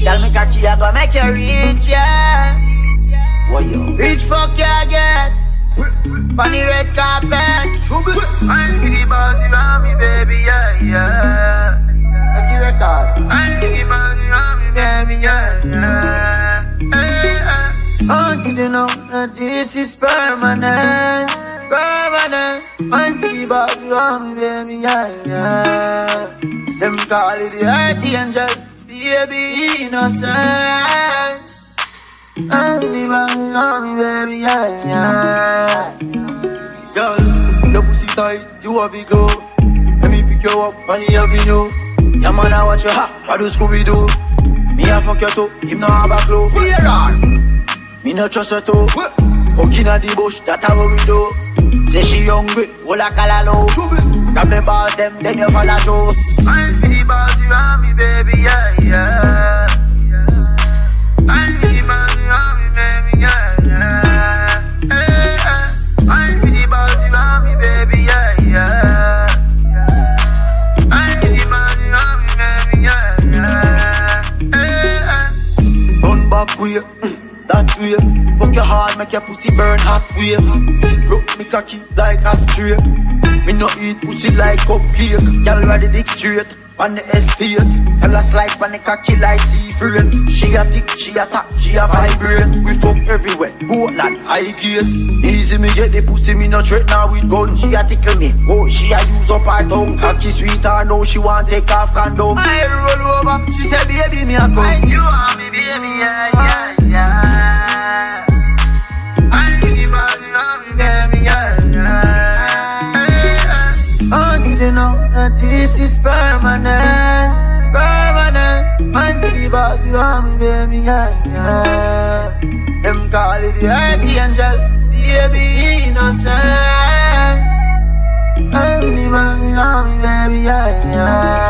Tell me cocky, I go make you rich, yeah. What yo? Rich fuck you get. On the red carpet. Trouble. I'm for the boss, you want me, baby, yeah, yeah. Make you record. I'm for the boss, you want me, baby, yeah, yeah. Hey, hey. I want you to know that this is permanent. Permanent. I'm for the boss, you want me, baby, yeah, yeah. Them call it the earthy angel. Baby, innocence. I'm the boss, you want me, baby, yeah, yeah. Girl, your pussy tight, you have it glow. Let me pick you up on the avenue. Yeah man, I want you hot, what do Scooby-Doo? Me a fuck you too, him no have a clue. Me no trust her too. Walking at the bush, that's how we do. Say she hungry, all a calalo. Grab the ball, then you follow through. I'm for the boss, you want me, baby, yeah, yeah. I'm for the boss, you want me, baby, yeah, yeah. Hey, hey. I'm for the boss, you want me, baby, yeah, yeah. I'm for the boss, you want me, baby, yeah, yeah. Hey, hey. Run back way, that way. Fuck your heart, make your pussy burn hot way. Rock me cocky like a stray. Me no eat pussy like cupcake. Y'all ready dick straight on the estate. Y'all a slide on the cocky like seafood. She a tick, she a tap, she a vibrate. We fuck everywhere, Portland, high gate. Easy me get the pussy, me no threat now with gun. She a tickle me, oh she a use up her tongue. Cocky sweet and now she want take off condom. I roll over, she said baby me a come. And you want me baby, yeah, yeah, yeah. I need the body, you want me baby, yeah, yeah. I want you to know that this is permanent. Permanent. I'm for the boss, you want me, baby, yeah, yeah. Them call it the earthy angel. Baby, innocent. I'm the boss, you want me, baby, yeah, yeah.